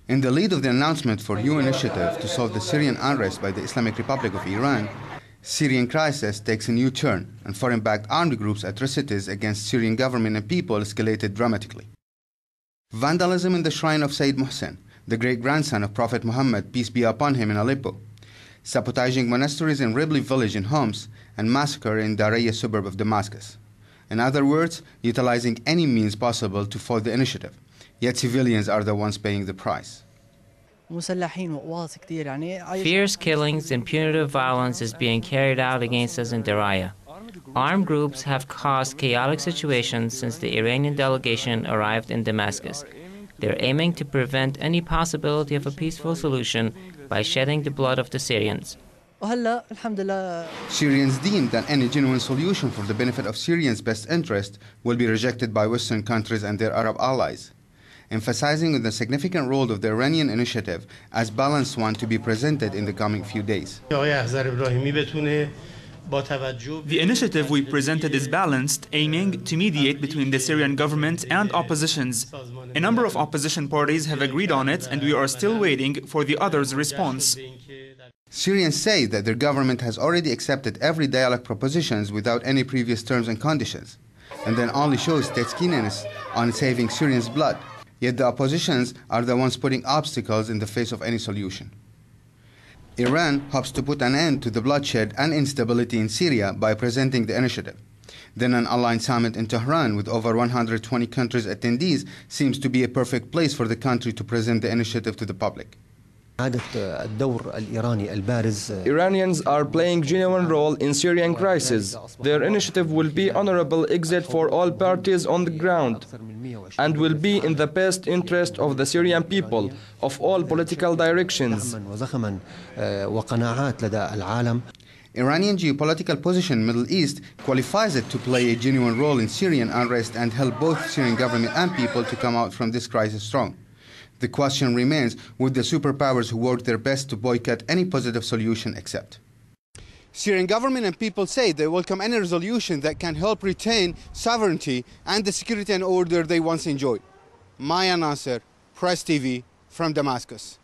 In the lead of the announcement for new initiative to solve the Syrian unrest by the Islamic Republic of Iran, Syrian crisis takes a new turn, and foreign-backed armed groups' atrocities against Syrian government and people escalated dramatically. Vandalism in the shrine of Sayyid Muhsin, the great-grandson of Prophet Muhammad, peace be upon him, in Aleppo, sabotaging monasteries in Ribli village in Homs, and massacre in Daraya suburb of Damascus. In other words, utilizing any means possible to foil the initiative, yet civilians are the ones paying the price. Fierce killings and punitive violence is being carried out against us in Daraya. Armed groups have caused chaotic situations since the Iranian delegation arrived in Damascus. They're aiming to prevent any possibility of a peaceful solution by shedding the blood of the Syrians. Syrians deem that any genuine solution for the benefit of Syrians' best interest will be rejected by Western countries and their Arab allies, emphasizing the significant role of the Iranian initiative as balanced one to be presented in the coming few days. The initiative we presented is balanced, aiming to mediate between the Syrian government and oppositions. A number of opposition parties have agreed on it, and we are still waiting for the others' response. Syrians say that their government has already accepted every dialogue propositions without any previous terms and conditions, and then only shows state's keenness on saving Syrians' blood. Yet the oppositions are the ones putting obstacles in the face of any solution. Iran hopes to put an end to the bloodshed and instability in Syria by presenting the initiative. Then an online summit in Tehran with over 120 countries attendees seems to be a perfect place for the country to present the initiative to the public. Iranians are playing genuine role in Syrian crisis. Their initiative will be honorable exit for all parties on the ground and will be in the best interest of the Syrian people of all political directions. Iranian geopolitical position in the Middle East qualifies it to play a genuine role in Syrian unrest and help both Syrian government and people to come out from this crisis strong. The question remains, would the superpowers who work their best to boycott any positive solution accept? Syrian government and people say they welcome any resolution that can help retain sovereignty and the security and order they once enjoyed. Maya Nasser, Press TV, from Damascus.